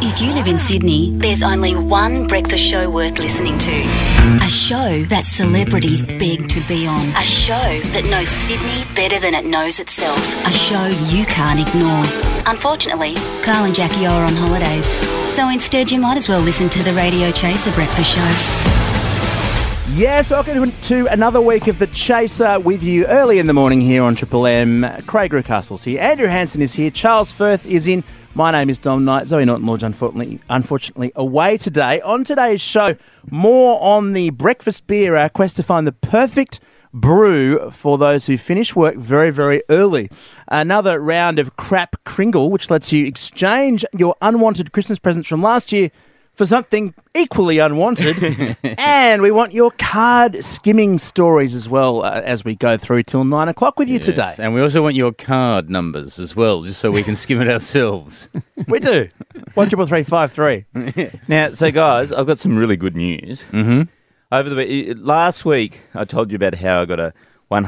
If you live in Sydney, there's only one breakfast show worth listening to. A show that celebrities beg to be on. A show that knows Sydney better than it knows itself. A show you can't ignore. Unfortunately, Carl and Jackie are on holidays. So instead, you might as well listen to the Radio Chaser Breakfast Show. Yes, welcome to another week of The Chaser with you early in the morning here on Triple M. Craig Rucastle's here. Andrew Hansen is here. Charles Firth is in. My name is Dom Knight. Zoe Norton-Lodge, unfortunately, away today. On today's show, more on the breakfast beer quest to find the perfect brew for those who finish work very, very early. Another round of crap Kringle, which lets you exchange your unwanted Christmas presents from last year for something equally unwanted. And we want your card skimming stories as well as we go through till 9 o'clock with you today. And we also want your card numbers as well, just so we can skim it ourselves. We do. 13353. Now, so guys, I've got some really good news. Mm-hmm. Over the last week, I told you about how I got a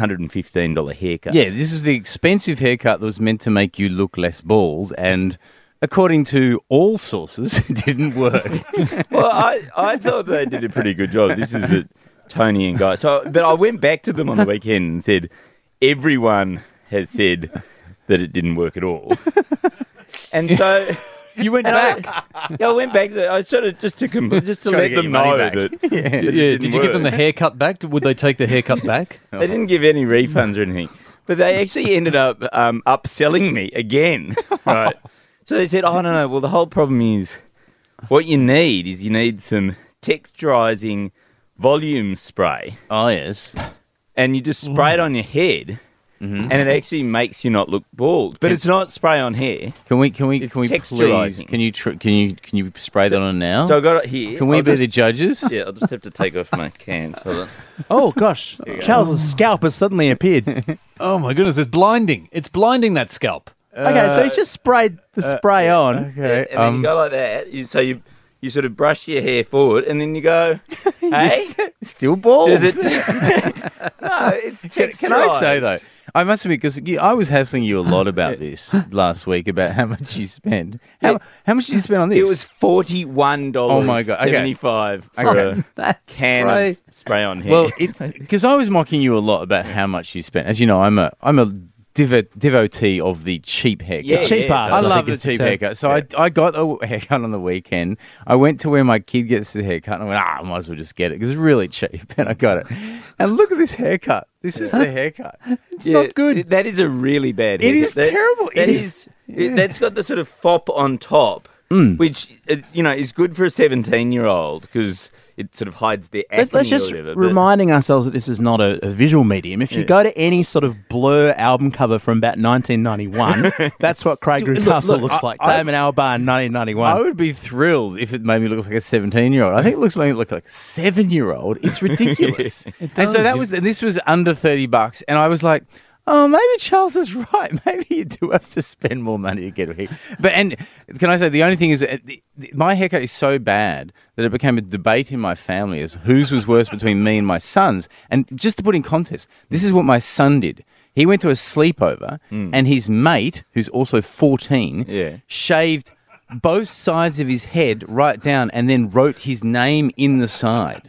$115 haircut. Yeah, this is the expensive haircut that was meant to make you look less bald, and according to all sources, it didn't work. Well, I thought they did a pretty good job. This is the Tony and Guy. But I went back to them on the weekend and said, everyone has said that it didn't work at all. And so you went back. I went back. I sort of just to let them know that. Did you give them the haircut back? Would they take the haircut back? They didn't give any refunds or anything, but they actually ended up upselling me again. Right. So they said, oh, no. Well, the whole problem is what you need some texturizing volume spray. Oh, yes. And you just spray it on your head, and it actually makes you not look bald. But it's not spray on hair. Can we It's please? texturising. Can you spray that on now? So I got it here. Can we be the judges? Yeah, I'll just have to take off my can. Hold on. Oh, gosh. Charles's scalp has suddenly appeared. Oh, my goodness. It's blinding. It's blinding, that scalp. Okay, so he's just sprayed the spray on. Okay. And then you go like that. You sort of brush your hair forward, and then you go, hey? Still bald. Does it? No, it's texturized. Can I say, though, I must admit, because I was hassling you a lot about this last week, about how much you spend. How much did you spend on this? It was $41. Oh, my God. Okay. 75 for Okay. a can of spray on hair. Well, it's because I was mocking you a lot about how much you spent. As you know, I'm a devotee of the cheap haircut. Yeah, cheap ass. I I love think the it's the cheap term. haircut. So I got a haircut on the weekend. I went to where my kid gets the haircut, and I went, I might as well just get it because it's really cheap. And I got it. And look at this haircut. This is the haircut. It's not good. That is a really bad haircut. It is terrible. That's got the sort of fop on top, which, is good for a 17-year-old because it sort of hides their acne Let's just or whatever. reminding ourselves that this is not a visual medium. If you go to any sort of Blur album cover from about 1991, that's what Craig Rucastle looks like. Damon Albarn, 1991. I would be thrilled if it made me look like a 17-year-old. I think it made me look like a 7-year-old. It's ridiculous. And so this was under $30, and I was like, oh, maybe Charles is right. Maybe you do have to spend more money to get a haircut. And can I say, the only thing is, my haircut is so bad that it became a debate in my family as whose was worse between me and my son's. And just to put in context, this is what my son did. He went to a sleepover, and his mate, who's also 14, shaved both sides of his head right down and then wrote his name in the side.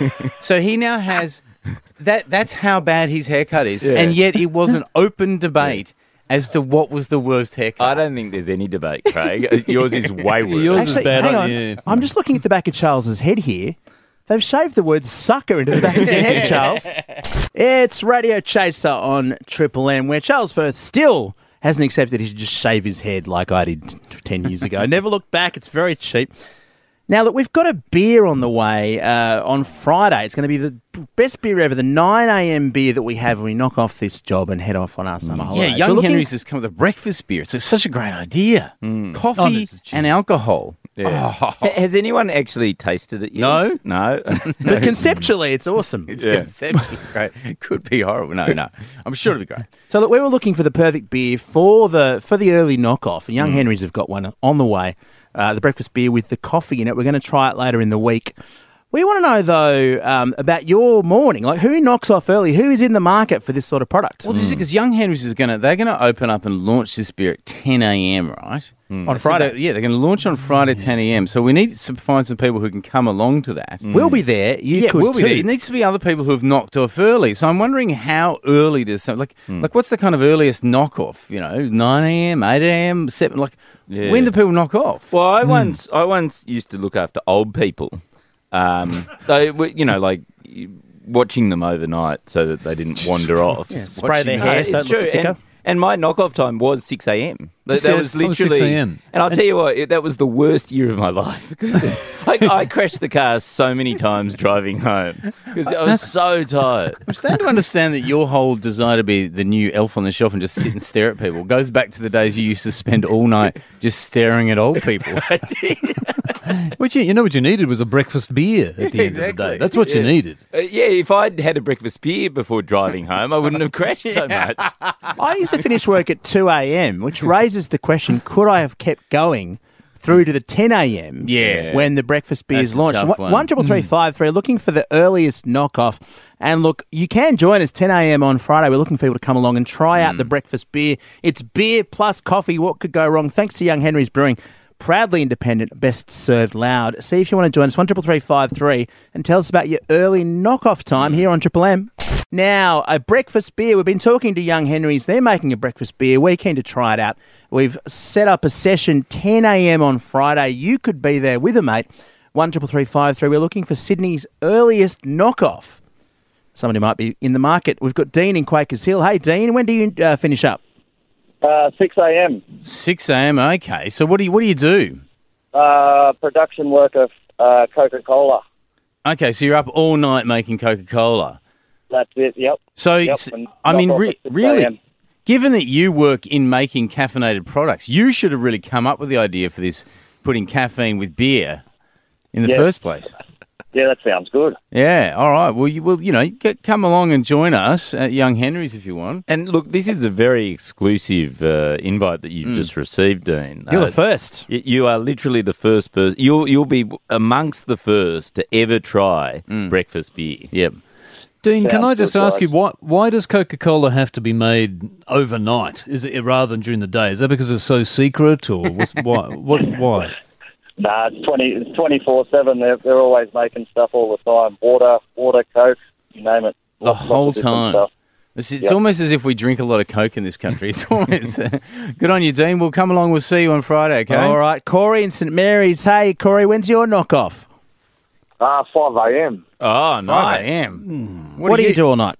So he now has... That's how bad his haircut is. Yeah. And yet it was an open debate as to what was the worst haircut. I don't think there's any debate, Craig. Yours is way worse. Yours Actually, is bad. hang on. I'm just looking at the back of Charles's head here. They've shaved the word sucker into the back of their head, Charles. It's Radio Chaser on Triple M, where Charles Firth still hasn't accepted he should just shave his head like I did 10 years ago. Never looked back. It's very cheap. Now, look, we've got a beer on the way on Friday. It's going to be the best beer ever, the 9 a.m. beer that we have when we knock off this job and head off on our summer holidays. Yeah, Young Henry's has come with a breakfast beer. It's such a great idea. Coffee and alcohol. Yeah. Has anyone actually tasted it yet? No. But conceptually, it's awesome. It's conceptually great. It could be horrible. No. I'm sure it'll be great. So, look, we were looking for the perfect beer for the early knockoff, and Young Henry's have got one on the way. The breakfast beer with the coffee in it. We're going to try it later in the week. We want to know, though, about your morning. Like, who knocks off early? Who is in the market for this sort of product? Well, this is because Young Henry's they're going to open up and launch this beer at 10 a.m., right? On Friday. They're going to launch on Friday 10 a.m. So we need to find some people who can come along to that. We'll be there. You could we'll be too. there. It needs to be other people who have knocked off early. So I'm wondering how early does like what's the kind of earliest knockoff? 9 a.m., 8 a.m., 7. Like when do people knock off? Well, I once used to look after old people. Like watching them overnight so that they didn't wander off. Spray their hair so it It's looks true. thicker. And my knockoff time was 6 a.m. That was literally 6 a.m. And I'll tell you what, that was the worst year of my life because I crashed the car so many times driving home because I was so tired. I'm starting to understand that your whole desire to be the new elf on the shelf and just sit and stare at people goes back to the days you used to spend all night just staring at old people. I did. What you needed was a breakfast beer at the end of the day. That's what you needed. If I'd had a breakfast beer before driving home, I wouldn't have crashed so much. I used to finish work at 2 a.m., which raises the question, could I have kept going through to the 10 a.m. Yeah. when the breakfast beer is That's a launched? tough one. 1-333-533, looking for the earliest knockoff. And look, you can join us 10 a.m. on Friday. We're looking for people to come along and try out the breakfast beer. It's beer plus coffee. What could go wrong? Thanks to Young Henry's Brewing. Proudly independent, best served loud. See if you want to join us, 1-333-533, and tell us about your early knockoff time here on Triple M. Now, a breakfast beer. We've been talking to Young Henry's. They're making a breakfast beer. We're keen to try it out. We've set up a session 10 a.m. on Friday. You could be there with a mate. 1-333-533. We're looking for Sydney's earliest knockoff. Somebody might be in the market. We've got Dean in Quakers Hill. Hey, Dean, when do you finish up? 6 a.m. 6 a.m. Okay. So what do you do? Production work of Coca-Cola. Okay, so you're up all night making Coca-Cola. That's it. Yep. So and I mean, knock off at 6 really, a.m. given that you work in making caffeinated products, you should have really come up with the idea for this, putting caffeine with beer in the first place. Yeah, that sounds good. Yeah, all right. Well, come along and join us at Young Henry's if you want. And look, this is a very exclusive invite that you've just received, Dean. You're the first. You are literally the first person. You'll be amongst the first to ever try breakfast beer. Yep. Dean, can I just good, ask you, why does Coca-Cola have to be made overnight? Is it rather than during the day? Is that because it's so secret, or why? Nah, it's 24/7. They're always making stuff all the time. Water, Coke, you name it. The Lots whole of different time. stuff. It's almost as if we drink a lot of Coke in this country. It's almost good on you, Dean. We'll come along. We'll see you on Friday, okay? All right. Corey in St Mary's. Hey, Corey, when's your knockoff? 5 a.m. Oh, 5 nice. a.m. What do you do all night?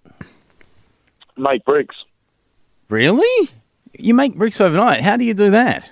Make bricks. Really? You make bricks overnight. How do you do that?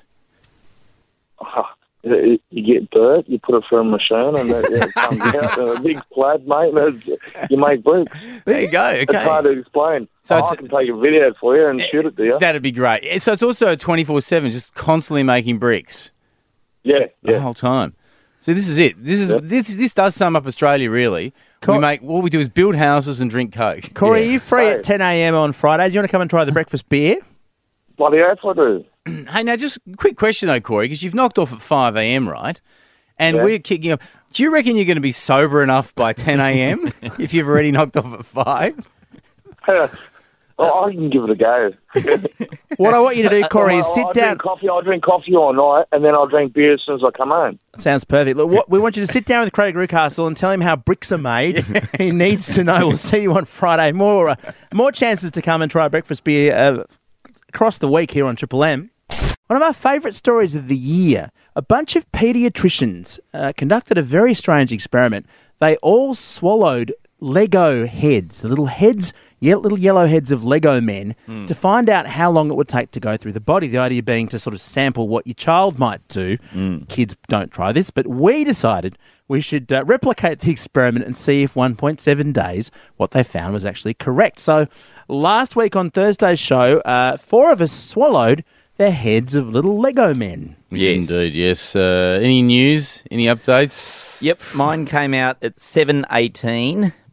You get dirt, you put it through a machine, and it comes out in a big plaid, mate. And you make bricks. There you go. Okay. It's hard to explain. So I can take a video for you and shoot it to you. That'd be great. So it's also 24/7, just constantly making bricks Yeah. the whole time. So this is it. This does sum up Australia, really. What we do is build houses and drink Coke. Corey, are you free Hey. at 10 a.m. on Friday? Do you want to come and try the breakfast beer? Bloody oath I do. Hey, now just a quick question though, Corey, because you've knocked off at 5 a.m., right? And Yeah. we're kicking up. Do you reckon you're going to be sober enough by 10 a.m. if you've already knocked off at 5? Well, I can give it a go. What I want you to do, Corey, is sit I'll down. I'll drink coffee all night, and then I'll drink beer as soon as I come home. Sounds perfect. Look, we want you to sit down with Craig Rucastle and tell him how bricks are made. He needs to know. We'll see you on Friday. More chances to come and try breakfast beer across the week here on Triple M. One of our favourite stories of the year. A bunch of paediatricians conducted a very strange experiment. They all swallowed Lego heads, the little yellow heads of Lego men, to find out how long it would take to go through the body. The idea being to sort of sample what your child might do. Kids don't try this, but we decided we should replicate the experiment and see if 1.7 days, what they found was actually correct. So last week on Thursday's show, 4 of us swallowed their heads of little Lego men. Yes. Indeed, yes. Any news? Any updates? Yep, mine came out at 7:18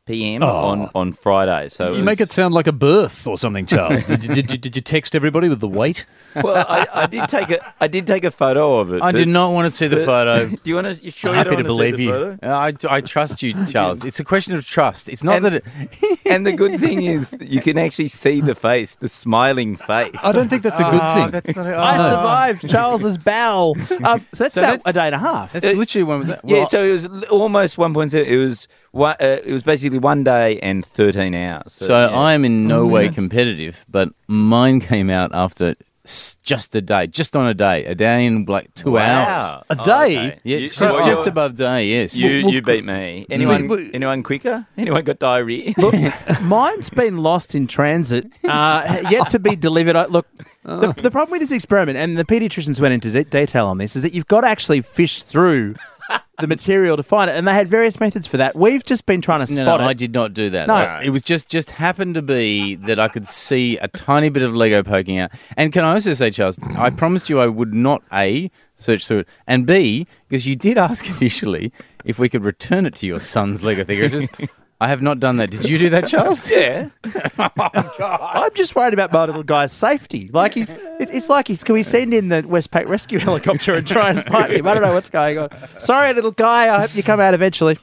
p.m. Oh. on Friday. So You make it sound like a birth or something, Charles. Did you text everybody with the weight? Well, I did take a photo of it. I did not want to see the photo. Do you want to? You sure I'm you happy don't to want believe see you. the photo? I trust you, Charles. It's a question of trust. It's not that it... And the good thing is that you can actually see the face, the smiling face. I don't think that's a good thing. That's not, I survived Charles's bowel. So that's about a day and a half. That's literally one of that. Yeah, so it was almost 1.7. It was basically 1 day and 13 hours. So yeah. I am in no way competitive, but mine came out after just a day, just on a day and like 2 hours. A day? Okay. Yeah, You- just above day, yes. You beat me. Anyone quicker? Anyone got diarrhea? Look, mine's been lost in transit, yet to be delivered. The problem with this experiment, and the paediatricians went into detail on this, is that you've got to actually fish through the material to find it, and they had various methods for that. We've just been trying to spot it. I did not do that. No. It was just happened to be that I could see a tiny bit of Lego poking out. And can I also say, Charles, I promised you I would not A, search through it, and B, because you did ask initially if we could return it to your son's Lego thing. I have not done that. Did you do that, Charles? Yeah. I'm just worried about my little guy's safety. Like it's like can we send in the Westpac rescue helicopter and try and find him? I don't know what's going on. Sorry, little guy. I hope you come out eventually.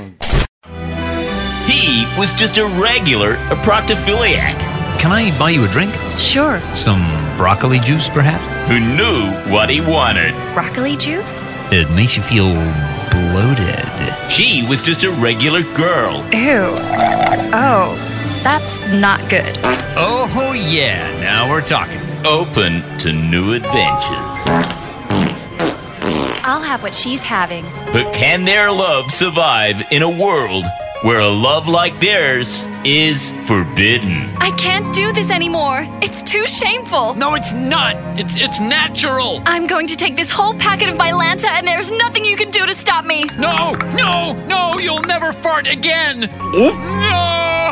He was just a regular proctophiliac Can I buy you a drink? Sure. Some broccoli juice, perhaps? who knew what he wanted. Broccoli juice? It makes you feel bloated. She was just a regular girl. Ew. Oh, that's not good. Oh, yeah, now we're talking. Open to new adventures. I'll have what she's having. But can their love survive in a world where a love like theirs is forbidden? I can't do this anymore. It's too shameful. No, it's not. It's natural. I'm going to take this whole packet of Mylanta, and there's nothing you can do to stop me. No, you'll never fart again. No!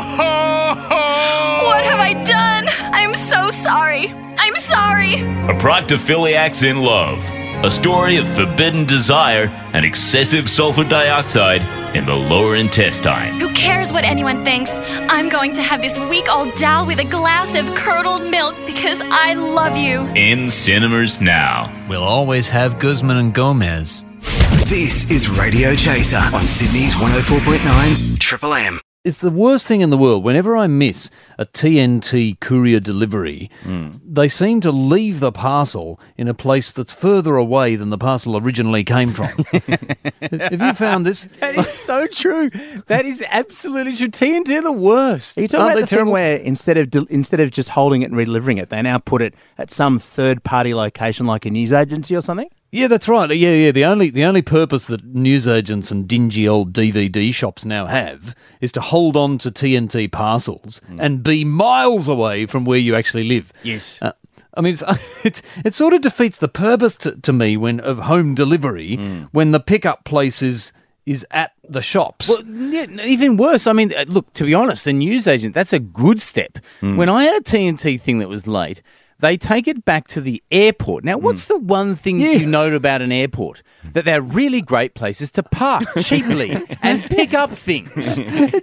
What have I done? I'm so sorry. I'm sorry. A proctophiliac's in love. A story of forbidden desire and excessive sulfur dioxide in the lower intestine. Who cares what anyone thinks? I'm going to have this week-old dal with a glass of curdled milk because I love you. In cinemas now. We'll always have Guzman and Gomez. This is Radio Chaser on Sydney's 104.9 Triple M. It's the worst thing in the world. Whenever I miss a TNT courier delivery, they seem to leave the parcel in a place that's further away than the parcel originally came from. Have you found this? That is so true. That is absolutely true. TNT are the worst. Are you talking Aren't about they the thing terrible? where instead of just holding it and redelivering it, they now put it at some third-party location like a news agency or something? Yeah, that's right. Yeah. The only purpose that newsagents and dingy old DVD shops now have is to hold on to TNT parcels and be miles away from where you actually live. Yes. I mean, it sort of defeats the purpose to me of home delivery when the pickup place is at the shops. Well, yeah, even worse. I mean, look, to be honest, a newsagent, that's a good step. When I had a TNT thing that was late, they take it back to the airport. Now, what's the one thing you know about an airport? That they're really great places to park cheaply and pick up things.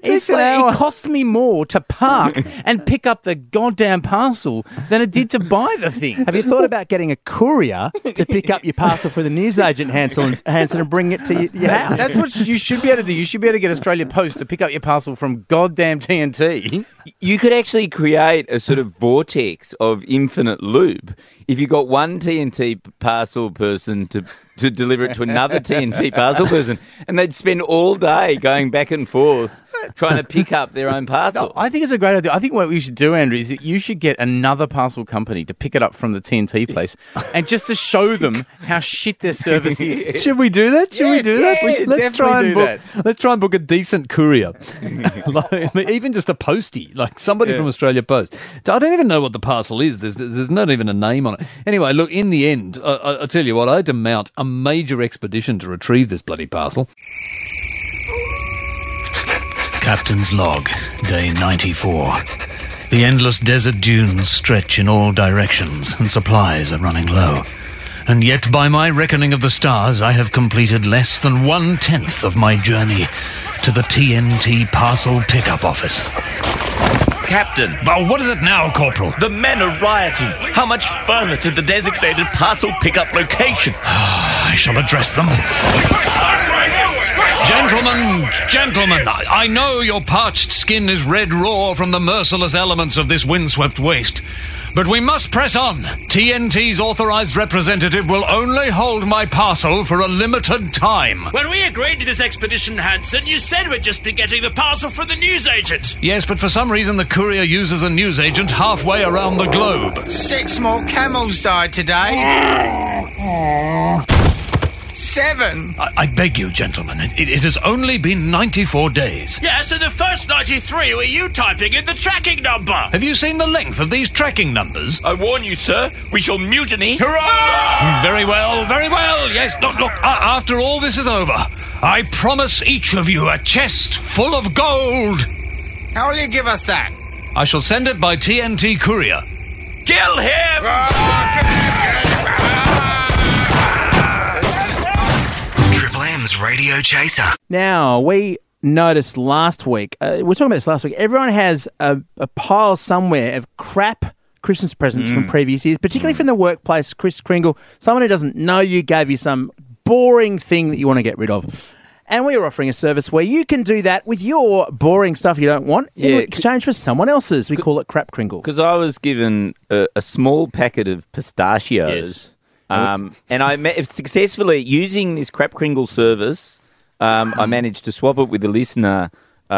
It costs me more to park and pick up the goddamn parcel than it did to buy the thing. Have you thought about getting a courier to pick up your parcel for the newsagent, Hanson, and bring it to your house? That's what you should be able to do. You should be able to get Australia Post to pick up your parcel from goddamn TNT. You could actually create a sort of vortex of infinite loop if you got one TNT parcel person to deliver it to another TNT parcel person, and they'd spend all day going back and forth trying to pick up their own parcel. No, I think it's a great idea. I think what we should do, Andrew, is that you should get another parcel company to pick it up from the TNT place and just to show them how shit their service is. Should we do that? Should we do that? We should Let's try and definitely book. Let's try and book a decent courier, I mean, even just a postie, like somebody from Australia Post. I don't even know what the parcel is. There's not even a name on it. Anyway, look. In the end, I tell you what, I had to mount a major expedition to retrieve this bloody parcel. Captain's log, day 94. The endless desert dunes stretch in all directions, and supplies are running low. And yet, by my reckoning of the stars, I have completed less than 1/10 of my journey. to the TNT parcel pickup office. Captain, Well, what is it now, Corporal? the men are rioting. How much further to the designated parcel pickup location? I shall address them. Gentlemen, I know your parched skin is red raw from the merciless elements of this windswept waste. But we must press on. TNT's authorized representative will only hold my parcel for a limited time. When we agreed to this expedition, Hanson, you said we'd just be getting the parcel for the newsagent. Yes, but for some reason the courier uses a newsagent halfway around the globe. 6 more camels died today. 7. I beg you, gentlemen, it has only been 94 days. Yeah, so the first 93 were you typing in the tracking number. Have you seen the length of these tracking numbers? I warn you, sir, we shall mutiny. Hurrah! Very well. Yes, look, after all this is over, I promise each of you a chest full of gold. How will you give us that? I shall send it by TNT courier. Kill him! Triple M's Radio Chaser. Now, we noticed last week, we were talking about this last week, everyone has a pile somewhere of crap Christmas presents from previous years, particularly from the workplace. Chris Kringle, someone who doesn't know you, gave you some boring thing that you want to get rid of. And we are offering a service where you can do that with your boring stuff you don't want in exchange for someone else's. We call it Crap Kringle. Because I was given a small packet of pistachios. And I successfully, using this Crap Kringle service, I managed to swap it with a listener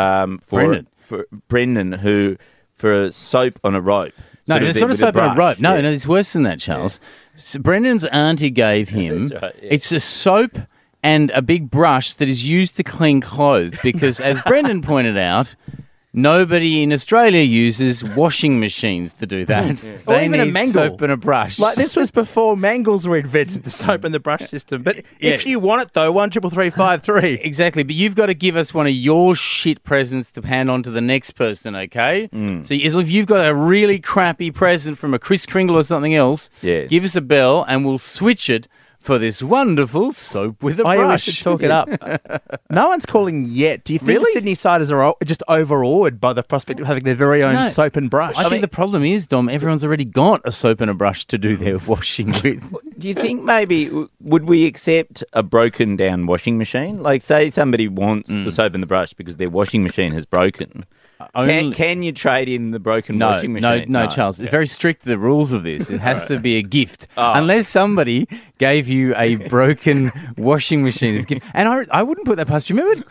for Brendan, for a soap on a rope. No, it's not a soap on a rope. No, it's worse than that, Charles. So Brendan's auntie gave him, it's a soap and a big brush that is used to clean clothes because, as Brendan pointed out, nobody in Australia uses washing machines to do that. Or even a mangle. Soap and a brush. Like, this was before mangles were invented, the soap and the brush system. But if you want it, though, 13353. Exactly, but you've got to give us one of your shit presents to hand on to the next person, okay? So if you've got a really crappy present from a Chris Kringle or something else, give us a bell and we'll switch it for this wonderful soap with a brush. We should talk it up. No one's calling yet. Do you think the Sydney Siders are just overawed by the prospect of having their very own soap and brush? I think the problem is, Dom, everyone's already got a soap and a brush to do their washing with. Do you think maybe, would we accept a broken down washing machine? Like, say somebody wants the soap and the brush because their washing machine has broken. Can you trade in the broken washing machine? No, Charles. It's very strict, the rules of this. It has to be a gift. Unless somebody gave you a broken washing machine as a gift. And I wouldn't put that past you. Remember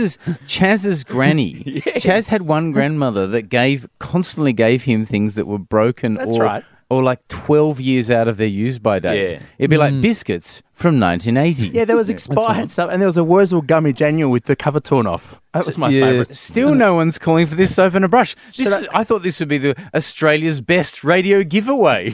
Chaz's granny? Chaz had one grandmother that constantly gave him things that were broken or like 12 years out of their use-by date. Yeah. It'd be like biscuits from 1980. Yeah, there was expired stuff, and there was a Wurzel gummy Daniel with the cover torn off. That was my favourite. Still no one's calling for this soap and a brush. I thought this would be the Australia's best radio giveaway.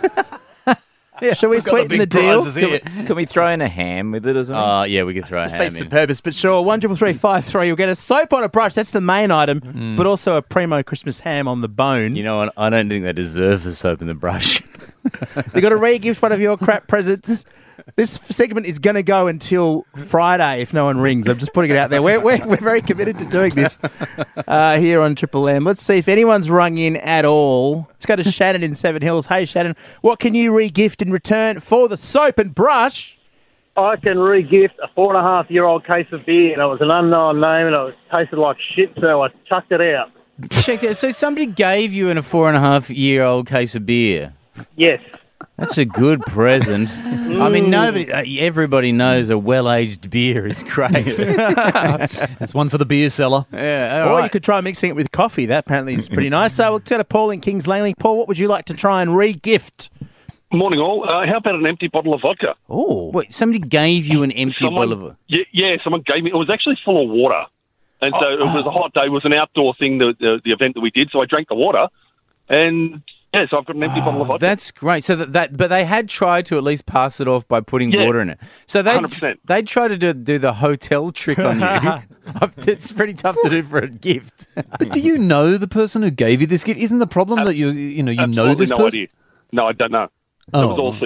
Shall we sweeten the deal? Can we throw in a ham with it or something? Yeah, we could throw a ham Defeats in. the purpose, but sure, 13353, you'll get a soap on a brush, that's the main item, but also a primo Christmas ham on the bone. You know what? I don't think they deserve the soap and the brush. You've got to re-gift one of your crap presents. This segment is going to go until Friday if no one rings. I'm just putting it out there. We're very committed to doing this here on Triple M. Let's see if anyone's rung in at all. Let's go to Shannon in Seven Hills. Hey, Shannon, what can you re-gift in return for the soap and brush? I can re-gift a 4.5-year-old case of beer, and it was an unknown name, and it tasted like shit, so I chucked it out. Check that. So somebody gave you a 4.5-year-old case of beer? Yes. That's a good present. I mean, everybody knows a well-aged beer is great. That's one for the beer cellar. Yeah, or you could try mixing it with coffee. That apparently is pretty nice. So we'll go to Paul in Kings Langley. Paul, what would you like to try and re-gift? Morning, all. How about an empty bottle of vodka? Oh, wait, somebody gave you an empty bottle of... Yeah, someone gave me... It was actually full of water. And so it was a hot day. It was an outdoor thing, the event that we did. So I drank the water and... Yeah, so I've got an empty bottle of vodka. That's great. So but they had tried to at least pass it off by putting water in it. So they'd try to do the hotel trick on you. It's pretty tough to do for a gift. But do you know the person who gave you this gift? Isn't the problem that you know this no person? Idea. No, I don't know. It was all secret.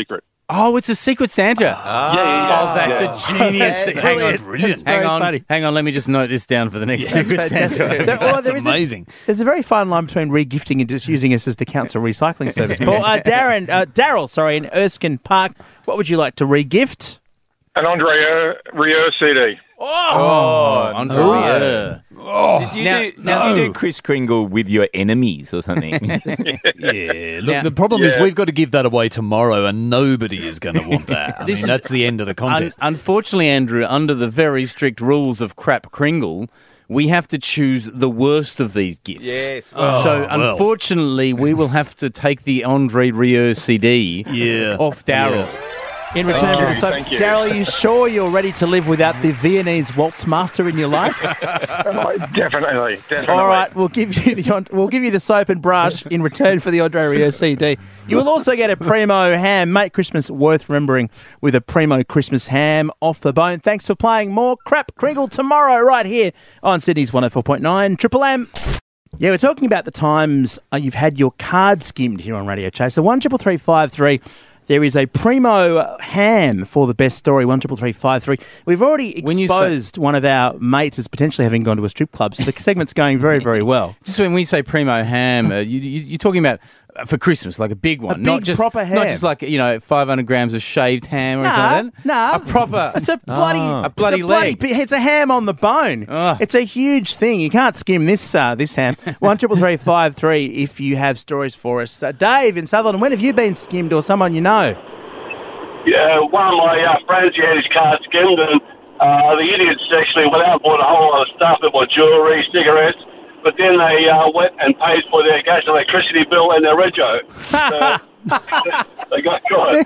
Oh, it's a Secret Santa. Yeah. Oh, that's a genius. Brilliant. Hang on. Let me just note this down for the next Secret Santa. That's amazing. There's a very fine line between regifting and just using us as the council recycling service. Paul, Daryl, in Erskine Park, what would you like to regift? An Andre Rieu CD. Andre Rieu. Did you do Kris Kringle with your enemies or something? Yeah. Look, the problem is we've got to give that away tomorrow, and nobody is going to want that. That's the end of the contest. Unfortunately, Andrew, under the very strict rules of Crap Kringle, we have to choose the worst of these gifts. Yes. Unfortunately, we will have to take the Andre Rieu CD off Daryl. In return for the soap. Daryl, are you sure you're ready to live without the Viennese waltz master in your life? Definitely. All right, we'll give you the soap and brush in return for the Andre Rieu CD. You will also get a Primo ham. Make Christmas worth remembering with a Primo Christmas ham off the bone. Thanks for playing more Crap Kringle tomorrow right here on Sydney's 104.9 Triple M. Yeah, we're talking about the times you've had your card skimmed here on Radio Chaser. 133353. There is a Primo ham for the best story, 133353. We've already exposed one of our mates as potentially having gone to a strip club, so the segment's going very, very well. Just when we say Primo ham, you're talking about for Christmas, like a big one. Not just proper ham. Not just like, 500 grams of shaved ham or anything like that. No. A proper... It's a bloody leg. It's a ham on the bone. Oh. It's a huge thing. You can't skim this ham. 133353 if you have stories for us. Dave in Sutherland, when have you been skimmed or someone you know? Yeah, one of my friends, he had his card skimmed, and the idiots actually went out and bought a whole lot of stuff. They bought jewellery, cigarettes, but then they went and paid for their gas and electricity bill and their rego. So they got caught.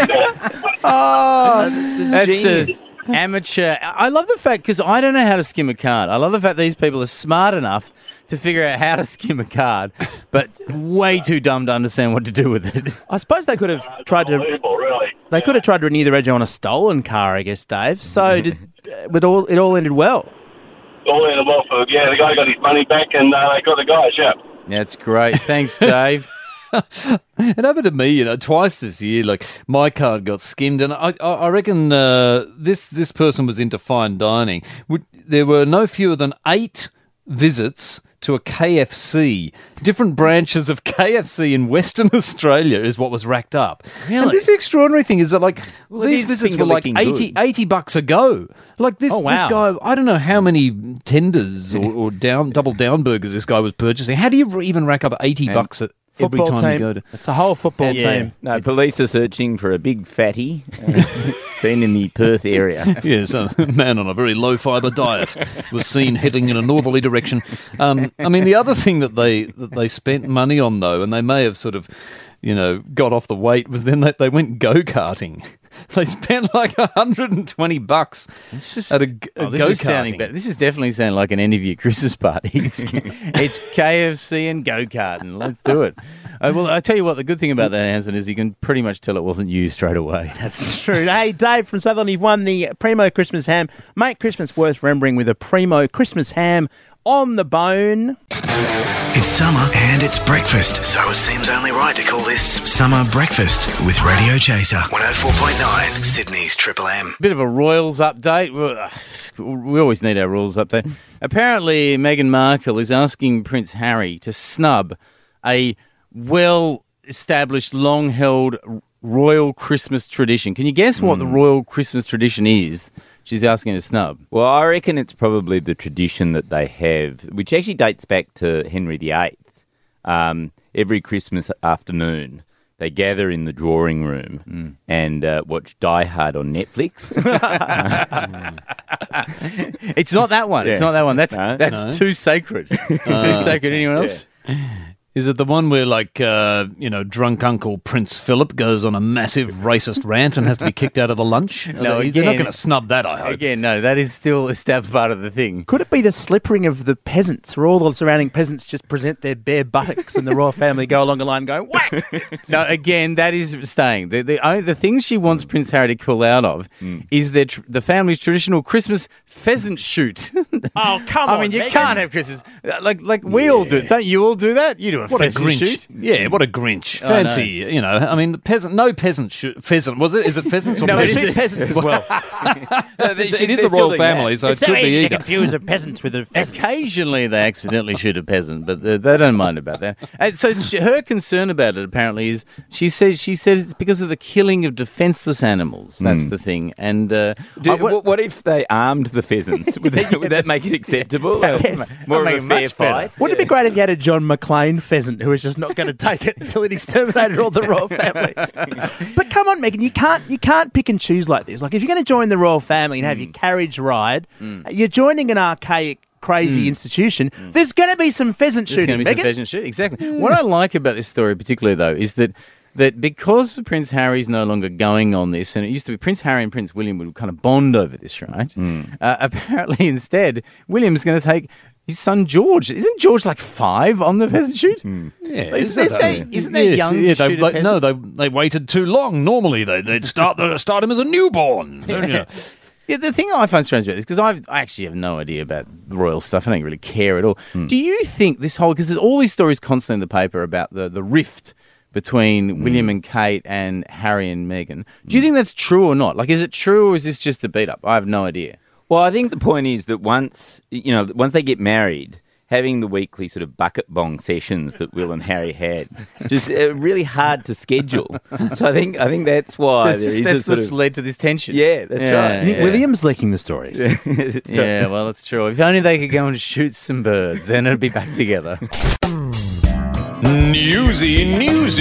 That's amateur. I love the fact, because I don't know how to skim a card. I love the fact these people are smart enough to figure out how to skim a card, but way too dumb to understand what to do with it. I suppose they could have tried to... Really. They could have tried to renew the rego on a stolen car, I guess, Dave. So it all ended well. All ended well for the guy got his money back and they got the guys, That's great. Thanks, Dave. It happened to me, twice this year. Like, my card got skimmed, and I reckon this person was into fine dining. There were no fewer than 8 visits to a KFC. Different branches of KFC in Western Australia is what was racked up. Really? And this extraordinary thing is that, these visits were like $80 a go. Like this guy, I don't know how many tenders or double down burgers this guy was purchasing. How do you even rack up $80 every time you go to... It's a whole football team. No, police are searching for a big fatty seen in the Perth area. Yes, a man on a very low-fibre diet was seen heading in a northerly direction. The other thing that they spent money on, though, and they may have sort of, got off the weight, was then they went go-karting. They spent like $120 at a go-karting. This is definitely sounding like an end of year Christmas party. It's KFC and go-karting. Let's do it. Well, I tell you what, the good thing about that, Hanson, is you can pretty much tell it wasn't you straight away. That's true. Hey, Dave from Sutherland, you've won the Primo Christmas ham. Make Christmas worth remembering with a Primo Christmas ham on the bone. It's summer and it's breakfast, so it seems only right to call this Summer Breakfast with Radio Chaser 104.9 Sydney's Triple M. Bit of a Royals update. We always need our Royals update. Apparently, Meghan Markle is asking Prince Harry to snub a well-established, long-held royal Christmas tradition. Can you guess what the royal Christmas tradition is? She's asking to snub. Well, I reckon it's probably the tradition that they have, which actually dates back to Henry VIII. Every Christmas afternoon, they gather in the drawing room and watch Die Hard on Netflix. It's not that one. Yeah. It's not that one. That's too sacred. Too sacred. Anyone else? Yeah. Is it the one where, drunk Uncle Prince Philip goes on a massive racist rant and has to be kicked out of the lunch? No, they're not going to snub that, I hope. Again, no, that is still a step part of the thing. Could it be the slippering of the peasants, where all the surrounding peasants just present their bare buttocks and the royal family go along the line and go, whack? No, again, that is staying. The thing she wants Prince Harry to pull out of is the family's traditional Christmas pheasant shoot. Oh, come on. I mean, you can't have Christmas. Like we all do. Don't you all do that? You do a What a pheasant Grinch! shoot? Yeah, what a Grinch! I know. Fancy, you know. I mean, no peasant pheasant. Was it? Is it pheasants or No, peasants? it is peasants as well. It is the royal family, so it could be easy to either. confuse a peasant with a pheasant. Occasionally, they accidentally shoot a peasant, but they don't mind about that. And so her concern about it apparently is she says it's because of the killing of defenceless animals. That's the thing. And what if they armed the pheasants? Would that make it acceptable? Yes. More Make of it a fair much better. fight? Wouldn't it be great if you had a John McClane pheasant who was just not going to take it until it exterminated all the royal family? But come on, Megan, you can't pick and choose like this. Like if you're going to join the royal family and have your carriage ride, you're joining an archaic, crazy institution. There's going to be some pheasant There's shooting. going to be some Megan. pheasant shooting. Exactly. What I like about this story particularly, though, is that because Prince Harry's no longer going on this, and it used to be Prince Harry and Prince William would kind of bond over this, right? Apparently, instead, William's going to take his son George. Isn't George like 5 on the pheasant shoot? Yeah, Isn't that young to shoot a no, pheasant? they waited too long. Normally, they'd start him as a newborn. Yeah. Yeah, the thing I find strange about this, because I actually have no idea about the royal stuff. I don't really care at all. Do you think this whole, because there's all these stories constantly in the paper about the rift between William and Kate and Harry and Meghan. Do you think that's true or not? Like, is it true or is this just a beat up? I have no idea. Well, I think the point is that once they get married, having the weekly sort of bucket bong sessions that Will and Harry had, just really hard to schedule. So I think that's why that's what's led to this tension. Yeah, that's right. You think William's leaking the stories? Yeah, well, that's true. If only they could go and shoot some birds, then it'd be back together. Newsy news.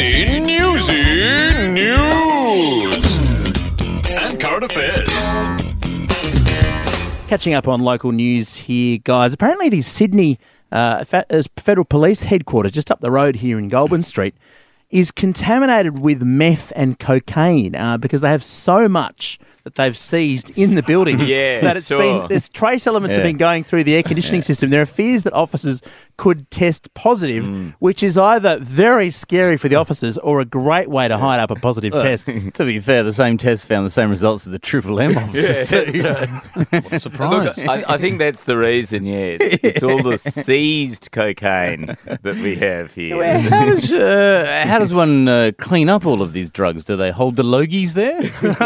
And current affairs. Catching up on local news here, guys. Apparently, the Sydney Federal Police headquarters, just up the road here in Goulburn Street, is contaminated with meth and cocaine because they have so much that they've seized in the building that it's there's trace elements have been going through the air conditioning system. There are fears that officers could test positive, which is either very scary for the officers or a great way to hide up a positive test. To be fair, the same test found the same results as the Triple M officers too. What a surprise. Look, I think that's the reason, It's all the seized cocaine that we have here. Well, how does one clean up all of these drugs? Do they hold the logies there?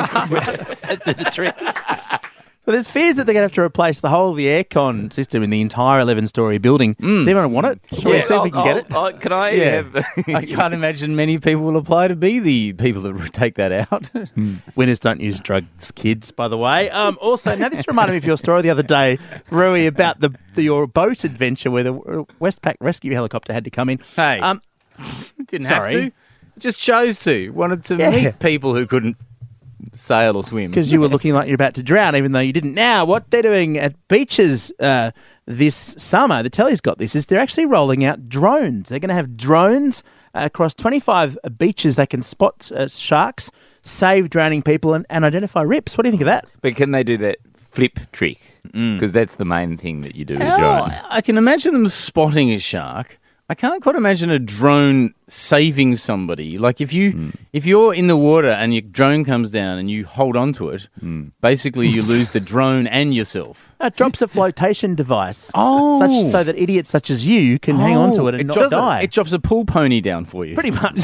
Do the trick. Well, there's fears that they're going to have to replace the whole of the aircon system in the entire 11-storey building. Does anyone want it? Shall we see if we can get it? Can I have... I can't imagine many people will apply to be the people that take that out. Winners don't use drugs, kids, by the way. Also, now this reminded me of your story the other day, Rui, about your boat adventure where the Westpac rescue helicopter had to come in. Hey, didn't have to. Just chose to. Wanted to meet people who couldn't sail or swim. Because you were looking like you're about to drown, even though you didn't. Now, what they're doing at beaches this summer, the telly's got this, is they're actually rolling out drones. They're going to have drones across 25 beaches. They can spot sharks, save drowning people, and identify rips. What do you think of that? But can they do that flip trick? Because that's the main thing that you do with drones. I can imagine them spotting a shark. I can't quite imagine a drone saving somebody. Like if you're in the water and your drone comes down and you hold on to it, basically you lose the drone and yourself. It drops a flotation device. So that idiots such as you can hang on to it and not die. It drops a pool pony down for you. Pretty much.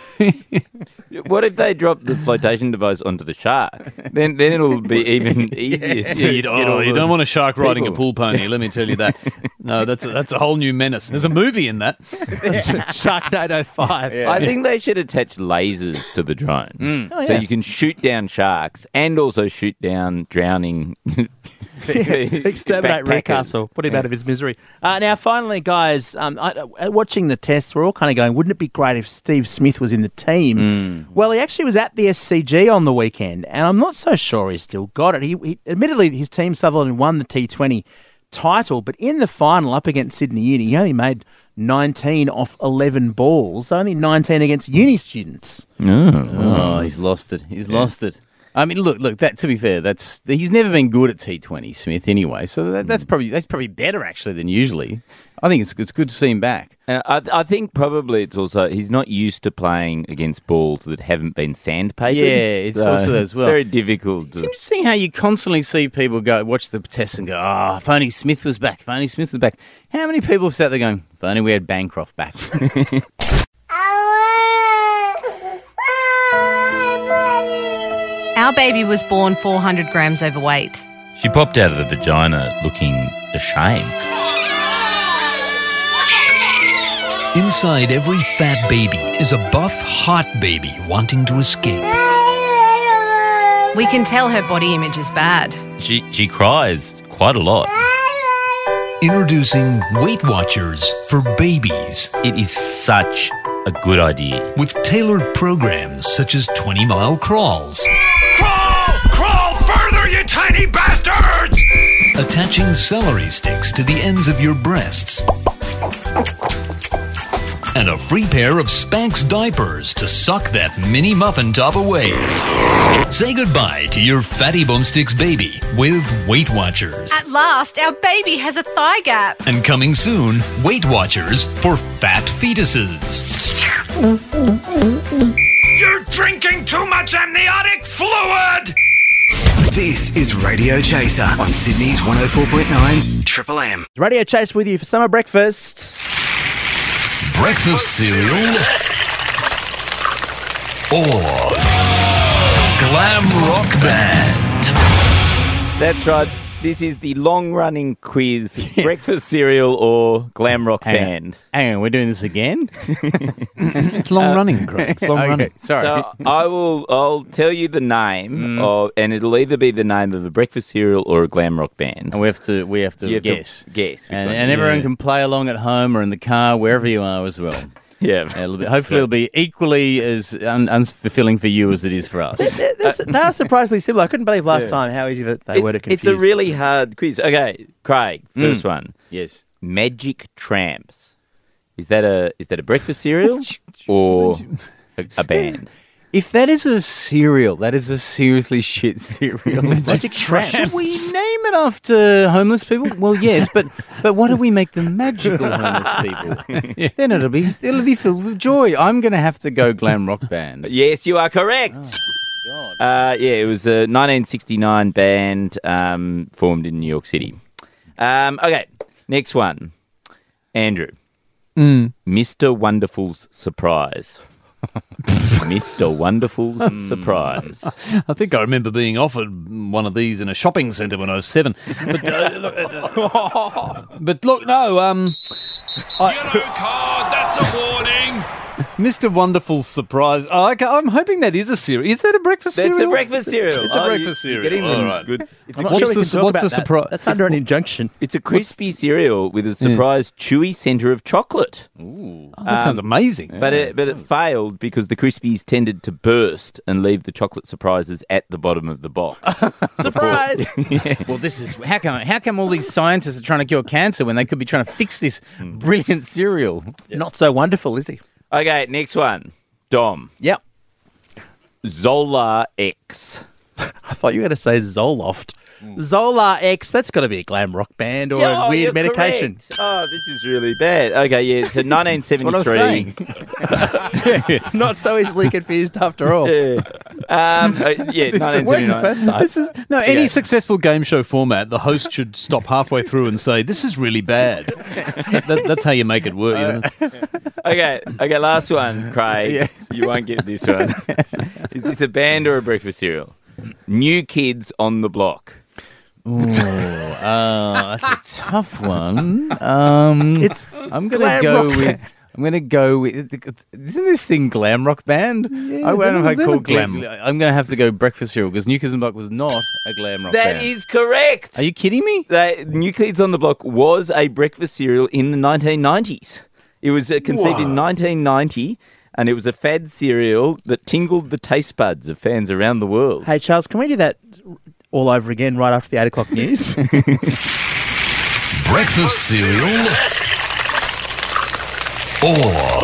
What if they drop the flotation device onto the shark? Then it'll be even easier. You don't want a shark riding a pool pony, let me tell you that. No, that's a whole new menace. There's a movie in that. Sharknado 5. I think they should attach lasers to the drone. So you can shoot down sharks and also shoot down drowning Exterminate Rick Castle. Put him out of his misery. Now, finally, guys, watching the tests, we're all kind of going, wouldn't it be great if Steve Smith was in the team? Well, he actually was at the SCG on the weekend, and I'm not so sure he's still got it. He admittedly, his team Sutherland won the T20 title, but in the final up against Sydney Uni, he only made 19 off 11 balls, only 19 against uni students. He's lost it. He's lost it. I mean, look. That to be fair, he's never been good at T20, Smith. Anyway, so that's probably better actually than usually. I think it's good to see him back. I think probably it's also he's not used to playing against balls that haven't been sandpapered. Yeah, it's also as well. Very difficult. It's interesting how you constantly see people go watch the test and go, "Oh, if only Smith was back. If only Smith was back." How many people have sat there going, "If only we had Bancroft back." Our baby was born 400 grams overweight. She popped out of the vagina looking ashamed. Inside every fat baby is a buff, hot baby wanting to escape. We can tell her body image is bad. She cries quite a lot. Introducing Weight Watchers for babies. It is such a good idea. With tailored programs such as 20-mile crawls. Crawl further, you tiny bastards! Attaching celery sticks to the ends of your breasts. And a free pair of Spanx diapers to suck that mini muffin top away. Say goodbye to your fatty bumsticks baby with Weight Watchers. At last, our baby has a thigh gap. And coming soon, Weight Watchers for fat fetuses. You're drinking too much amniotic fluid! This is Radio Chaser on Sydney's 104.9 Triple M. Radio Chase with you for summer breakfast. Breakfast cereal or glam rock band. That's right. This is the long-running quiz: breakfast cereal or glam rock band. Hang on, we're doing this again? It's long-running, Craig. It's long-running. Okay, sorry. So I'll tell you the name of, and it'll either be the name of a breakfast cereal or a glam rock band. And we have to You have guess. to guess. which And one. everyone can play along at home or in the car, wherever you are as well. Yeah. Hopefully it'll be equally as unfulfilling for you as it is for us. They are surprisingly similar. I couldn't believe last time how easy that they were to confuse. It's a really hard quiz. Okay, Craig, first one. Yes. Magic Tramps. Is that a breakfast cereal or a band? If that is a cereal, that is a seriously shit cereal. Magic Tramps. Should we name it after homeless people? Well, yes, but what do we make the magical homeless people? Then it'll be filled with joy. I'm going to have to go glam rock band. Yes, you are correct. Oh, God. It was a 1969 band formed in New York City. Okay, next one. Andrew. Mr. Wonderful's Surprise. Mr. Wonderful's Surprise. I think I remember being offered one of these in a shopping centre when I was 7. But look, no. Yellow card, that's a warning. Mr. Wonderful's Surprise. Oh, okay, I'm hoping that is a cereal. Is that a breakfast cereal? That's a breakfast cereal. It's a breakfast cereal. All right. Good. I'm not sure we can talk what's about the that. surprise? That's under an injunction. It's a crispy cereal with a surprise chewy centre of chocolate. Ooh, that sounds amazing. But it failed because the Crispies tended to burst and leave the chocolate surprises at the bottom of the box. Surprise! Well, this is how come all these scientists are trying to cure cancer when they could be trying to fix this brilliant cereal? Not so wonderful, is he? Okay, next one. Dom. Yep. Zola X. I thought you were going to say Zoloft. Zola X, that's got to be a glam rock band or a weird you're medication. correct. Oh, this is really bad. Okay, yeah, it's a 1973. Not so easily confused after all. Yeah, 1979. First time. Any successful game show format, the host should stop halfway through and say, "This is really bad." That's how you make it work. You know? Okay, last one, Craig. Yes. You won't get this one. Is this a band or a breakfast cereal? New Kids on the Block. That's a tough one. I'm gonna go with. Isn't this thing glam rock band? Yeah, I don't know if I call glam. I'm gonna have to go breakfast cereal because New Kids on the Block was not a glam rock band. That is correct. Are you kidding me? New Kids on the Block was a breakfast cereal in the 1990s. It was conceived in 1990. And it was a fad cereal that tingled the taste buds of fans around the world. Hey, Charles, can we do that all over again right after the 8 o'clock news? Breakfast cereal or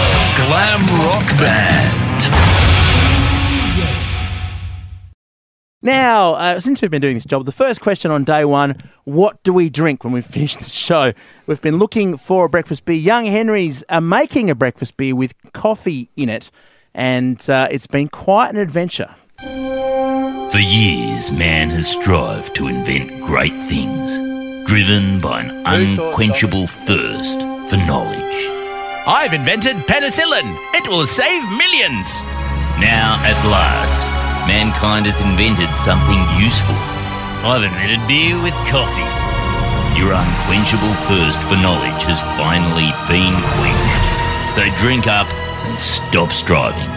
glam rock band. Now, since we've been doing this job, the first question on day one, what do we drink when we finish the show? We've been looking for a breakfast beer. Young Henrys are making a breakfast beer with coffee in it, and it's been quite an adventure. For years, man has strived to invent great things, driven by an unquenchable thirst for knowledge. I've invented penicillin. It will save millions. Now, at last, mankind has invented something useful. I've invented beer with coffee. Your unquenchable thirst for knowledge has finally been quenched. So drink up and stop striving.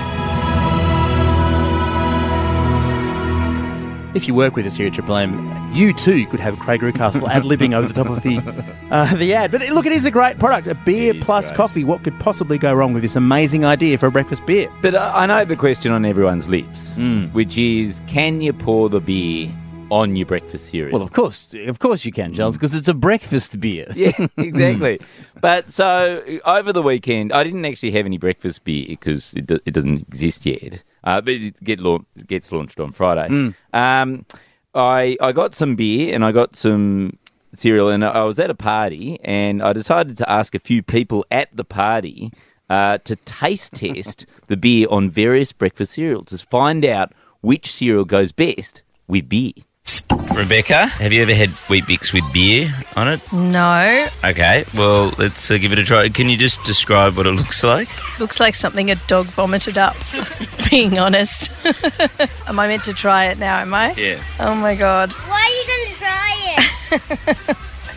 If you work with us here at Triple M, you too could have Craig Rucastle ad-libbing over the top of the ad. But look, it is a great product. A beer plus great. coffee. What could possibly go wrong with this amazing idea for a breakfast beer? But I know the question on everyone's lips, which is, can you pour the beer on your breakfast cereal? Well, of course you can, Charles, because it's a breakfast beer. Yeah, exactly. But so over the weekend, I didn't actually have any breakfast beer because it doesn't exist yet. But it gets launched on Friday. I got some beer and I got some cereal, and I was at a party, and I decided to ask a few people at the party to taste test the beer on various breakfast cereals to find out which cereal goes best with beer. Rebecca, have you ever had Wheat Bix with beer on it? No. Okay, well, let's give it a try. Can you just describe what it looks like? Looks like something a dog vomited up, being honest. Am I meant to try it now, am I? Yeah. Oh, my God. Why are you going to try it?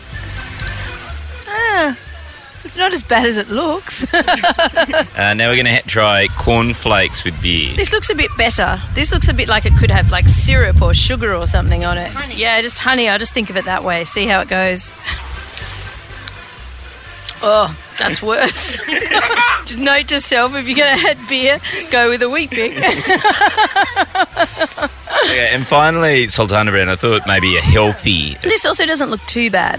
It's not as bad as it looks. Now we're going to try cornflakes with beer. This looks a bit better. This looks a bit like it could have like syrup or sugar or something on it. Honey. Yeah, just honey. I'll just think of it that way. See how it goes. Oh, that's worse. Just note to yourself, if you're going to add beer, go with a Wheat Bix. Okay, and finally, Sultana Brand. I thought maybe a healthy... This also doesn't look too bad.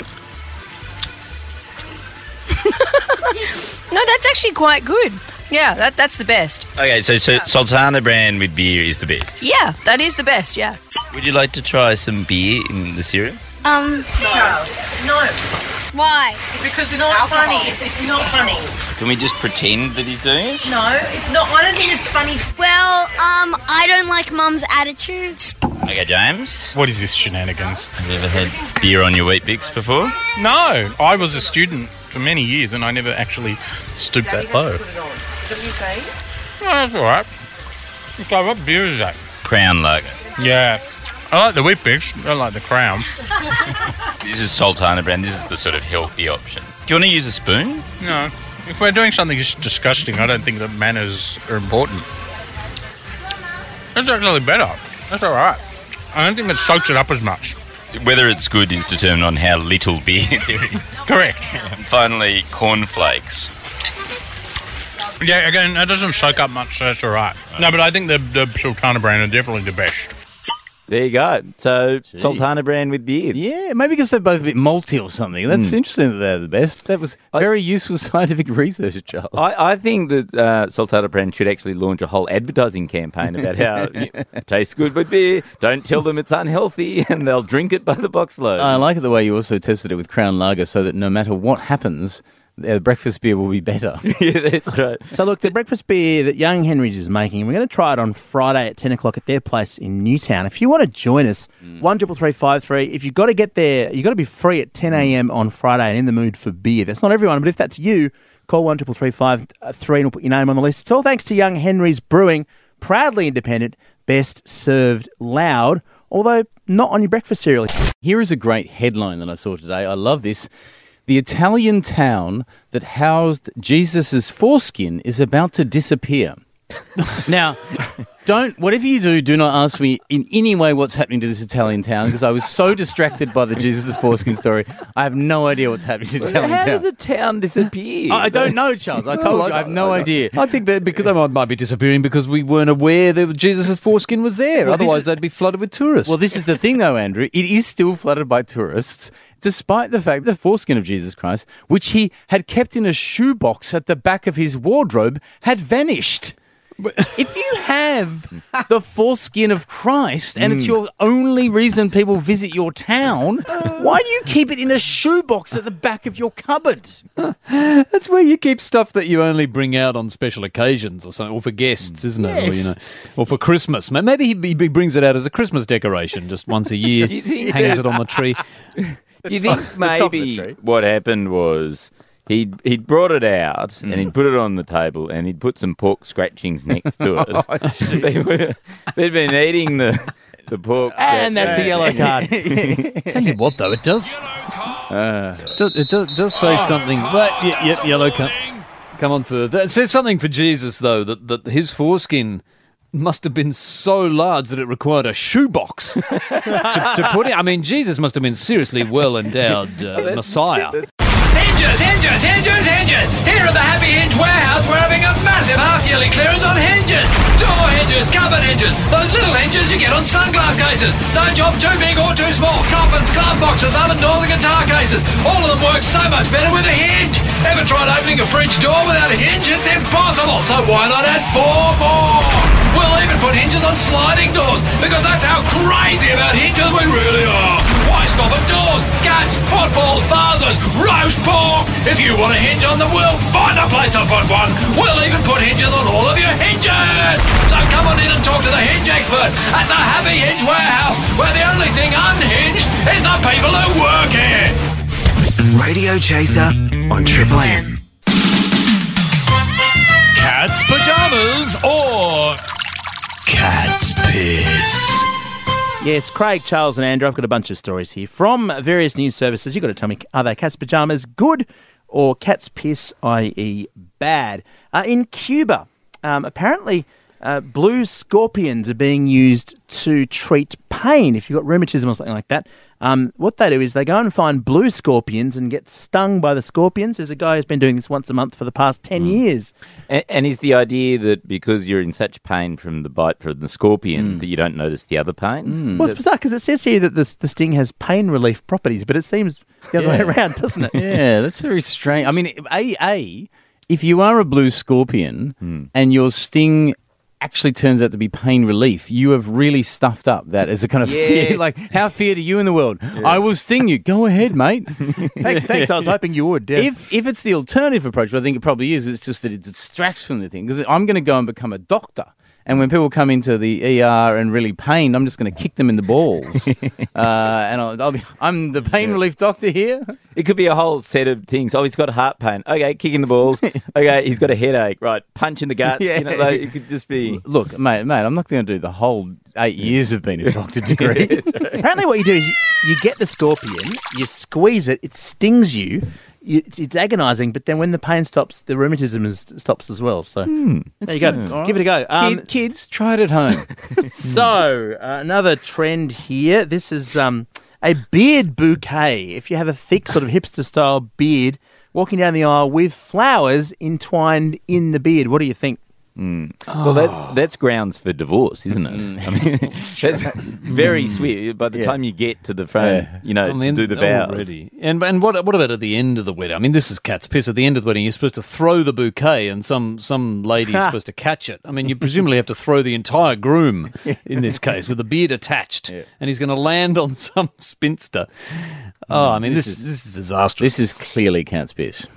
No, that's actually quite good. Yeah, that's the best. Okay, so Sultana Brand with beer is the best. Yeah, that is the best, yeah. Would you like to try some beer in the cereal? Charles. No, Why? because it's not funny. It's not funny. Can we just pretend that he's doing it? No, it's not. I don't think it's funny. Well, I don't like Mum's attitudes. Okay, James. What is this shenanigans? Have you ever had beer on your Wheat Bix before? No, I was a student for many years and I never actually stooped that low. Is that what you're saying? No, that's all right. So what beer is that? Crown Lager. Yeah, I like the Wheat Bix. I don't like the Crown. This is Sultana Brand. This is the sort of healthy option. Do you want to use a spoon? No, if we're doing something disgusting, I don't think that manners are important. That's actually better. That's all right. I don't think it soaks it up as much. Whether it's good is determined on how little beer there is. Correct. And finally, cornflakes. Yeah, again, that doesn't soak up much, so that's all right. No, but I think the Sultana Brand are definitely the best. There you go. So, Sultana Brand with beer. Yeah, maybe because they're both a bit malty or something. That's interesting that they're the best. That was very useful scientific research, Charles. I think that Sultana Brand should actually launch a whole advertising campaign about how it tastes good with beer. Don't tell them it's unhealthy, and they'll drink it by the box load. I like it the way you also tested it with Crown Lager, so that no matter what happens, the breakfast beer will be better. Yeah, that's right. So look, the breakfast beer that Young Henrys is making, we're going to try it on Friday at 10 o'clock at their place in Newtown. If you want to join us, 133353. If you've got to get there, you've got to be free at 10 a.m. on Friday and in the mood for beer. That's not everyone, but if that's you, call 133353 and we'll put your name on the list. It's all thanks to Young Henrys Brewing, proudly independent, best served loud, although not on your breakfast cereal. Here is a great headline that I saw today. I love this. The Italian town that housed Jesus' foreskin is about to disappear. Now, whatever you do not ask me in any way what's happening to this Italian town, because I was so distracted by the Jesus' foreskin story. I have no idea what's happening to the Italian town. How does a town disappear? I don't know, Charles. I told you, I have no idea. I think that because they might be disappearing because we weren't aware that Jesus' foreskin was there. Well, Otherwise, they'd be flooded with tourists. Well, this is the thing, though, Andrew. It is still flooded by tourists, despite the fact that the foreskin of Jesus Christ, which he had kept in a shoebox at the back of his wardrobe, had vanished. If you have the foreskin of Christ and it's your only reason people visit your town, why do you keep it in a shoebox at the back of your cupboard? That's where you keep stuff that you only bring out on special occasions or something, or for guests, isn't it? Yes. Or for Christmas. Maybe he brings it out as a Christmas decoration just once a year, hangs it on the tree. Do you think maybe what happened was he'd brought it out and he'd put it on the table and he'd put some pork scratchings next to it. They'd been eating the pork. And that's a yellow card. Tell you what, though, it does say something. But, yellow card. Come on further. It says something for Jesus, though, that his foreskin must have been so large that it required a shoebox to put it. I mean, Jesus must have been seriously well-endowed Messiah. Hinges! Here at the Happy Hinge Warehouse, we're having a massive half-yearly clearance on hinges. Door hinges, cupboard hinges, those little hinges you get on sunglass cases. Don't job too big or too small. Coffins, glove boxes, oven doors and guitar cases. All of them work so much better with a hinge. Ever tried opening a fridge door without a hinge? It's impossible, so why not add 4 more? We'll even put hinges on sliding doors, because that's how crazy about hinges we really are. Why stop at doors, cats, footballs, vases, roast pork? If you want a hinge on the wheel, find a place to put one. We'll even put hinges on all of your hinges. So come on in and talk to the hinge expert at the Happy Hinge Warehouse, where the only thing unhinged is the people who work here. Radio Chaser on Triple M. Cat's pajamas or cat's piss? Yes, Craig, Charles and Andrew, I've got a bunch of stories here from various news services. You've got to tell me, are they cat's pajamas good or cat's piss, i.e. bad? In Cuba, apparently blue scorpions are being used to treat pain. If you've got rheumatism or something like that, what they do is they go and find blue scorpions and get stung by the scorpions. There's a guy who's been doing this once a month for the past 10 years. And is the idea that because you're in such pain from the bite from the scorpion that you don't notice the other pain? Well, it's bizarre because it says here that the sting has pain relief properties, but it seems the other way around, doesn't it? Yeah, that's very strange. I mean, if you are a blue scorpion and your sting actually turns out to be pain relief, you have really stuffed up that as a kind of fear. Like, how feared are you in the world? Yeah. I will sting you. Go ahead, mate. Thanks. I was hoping you would. Yeah. If it's the alternative approach, what I think it probably is, it's just that it distracts from the thing. I'm going to go and become a doctor. And when people come into the ER and really pained, I'm just going to kick them in the balls. And I'm the pain relief doctor here. It could be a whole set of things. Oh, he's got heart pain. Okay, kick in the balls. Okay, he's got a headache. Right, punch in the guts. Yeah. You know, like, it could just be... Look, mate, I'm not going to do the whole 8 years of being a doctor degree. Right. Apparently what you do is you get the scorpion, you squeeze it, it stings you. It's agonising, but then when the pain stops, the rheumatism stops as well. So there you go. Right. Give it a go. Kids, try it at home. So another trend here. This is a beard bouquet. If you have a thick sort of hipster-style beard, walking down the aisle with flowers entwined in the beard, what do you think? Well, that's grounds for divorce, isn't it? I mean, that's very sweet. By the time you get to the front, to do the vows. Already. And what about at the end of the wedding? I mean, this is cat's piss. At the end of the wedding, you're supposed to throw the bouquet, and some lady is supposed to catch it. I mean, you presumably have to throw the entire groom in this case with the beard attached, and he's going to land on some spinster. Oh, I mean, this is disastrous. This is clearly cat's piss.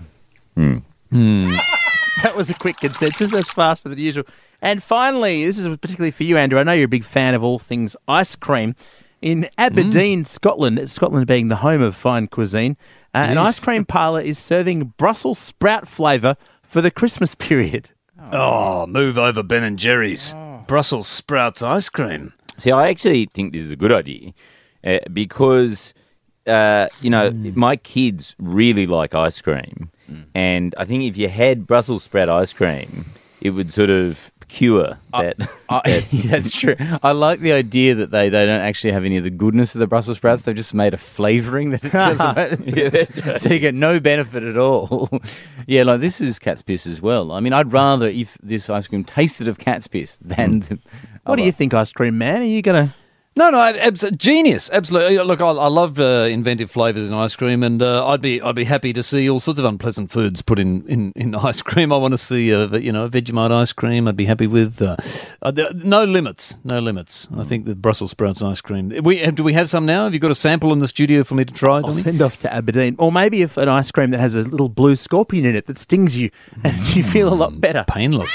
That was a quick consensus. That's faster than usual. And finally, this is particularly for you, Andrew. I know you're a big fan of all things ice cream. In Aberdeen, Scotland being the home of fine cuisine, an ice cream parlour is serving Brussels sprout flavour for the Christmas period. Oh, move over Ben and Jerry's. Brussels sprouts ice cream. See, I actually think this is a good idea because, my kids really like ice cream. And I think if you had Brussels sprout ice cream, it would sort of cure that. That's true. I like the idea that they don't actually have any of the goodness of the Brussels sprouts. They've just made a flavouring that it's right. So you get no benefit at all. Yeah, like this is cat's piss as well. I mean, I'd rather if this ice cream tasted of cat's piss than... What do you think, ice cream man? Are you going to... No, genius, absolutely. Look, I love inventive flavours in ice cream, and I'd be happy to see all sorts of unpleasant foods put in ice cream. I want to see a Vegemite ice cream. I'd be happy with no limits. I think the Brussels sprouts ice cream. Do we have some now? Have you got a sample in the studio for me to try? I'll send off to Aberdeen, or maybe if an ice cream that has a little blue scorpion in it that stings you, and you feel a lot better. Painless.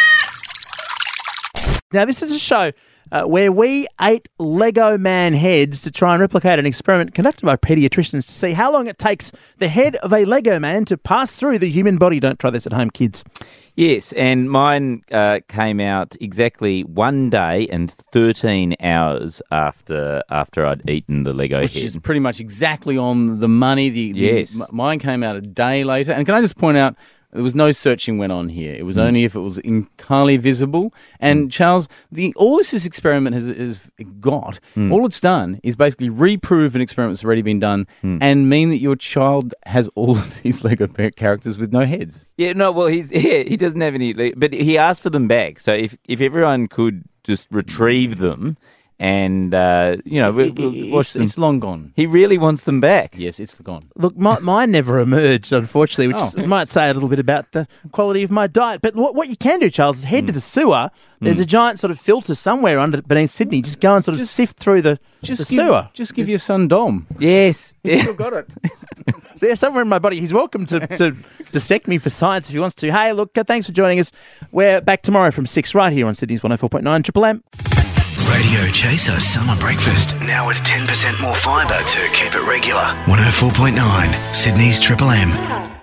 Now, this is a show where we ate Lego man heads to try and replicate an experiment conducted by paediatricians to see how long it takes the head of a Lego man to pass through the human body. Don't try this at home, kids. Yes, and mine came out exactly 1 day and 13 hours after I'd eaten the Lego Which head. is pretty much exactly on the money. Yes. Mine came out a day later. And can I just point out, there was no searching went on here. It was only if it was entirely visible. And Charles, all this experiment has got, all it's done is basically reprove an experiment that's already been done and mean that your child has all of these Lego characters with no heads. Yeah, no, well, he doesn't have any, but he asked for them back. So if everyone could just retrieve them. And, it's long gone. He really wants them back. Yes, it's gone. Look, mine never emerged, unfortunately, which might say a little bit about the quality of my diet. But what you can do, Charles, is head to the sewer. There's a giant sort of filter somewhere beneath Sydney. Just go and sort of sift through the sewer. Just give your son Dom. Yes. He's still got it. So yeah, somewhere in my body. He's welcome to dissect me for science if he wants to. Hey, look, thanks for joining us. We're back tomorrow from 6 right here on Sydney's 104.9 Triple M. Radio Chaser Summer Breakfast, now with 10% more fibre to keep it regular. 104.9 Sydney's Triple M.